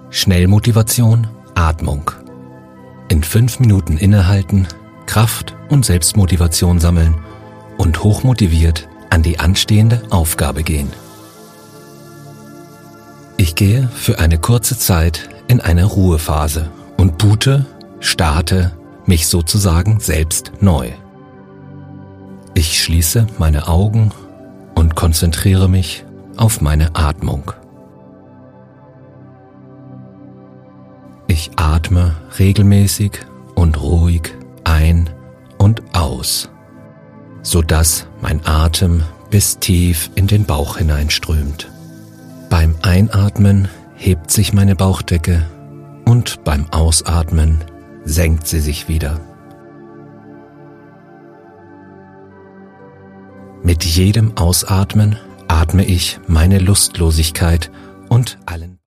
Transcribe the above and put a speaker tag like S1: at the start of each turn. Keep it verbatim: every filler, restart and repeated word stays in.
S1: Schnellmotivation, Atmung. In fünf Minuten innehalten, Kraft und Selbstmotivation sammeln und hochmotiviert an die anstehende Aufgabe gehen. Ich gehe für eine kurze Zeit in eine Ruhephase und boote, starte mich sozusagen selbst neu. Ich schließe meine Augen und konzentriere mich auf meine Atmung. Ich atme regelmäßig und ruhig ein und aus, sodass mein Atem bis tief in den Bauch hineinströmt. Beim Einatmen hebt sich meine Bauchdecke und beim Ausatmen senkt sie sich wieder. Mit jedem Ausatmen atme ich meine Lustlosigkeit und allen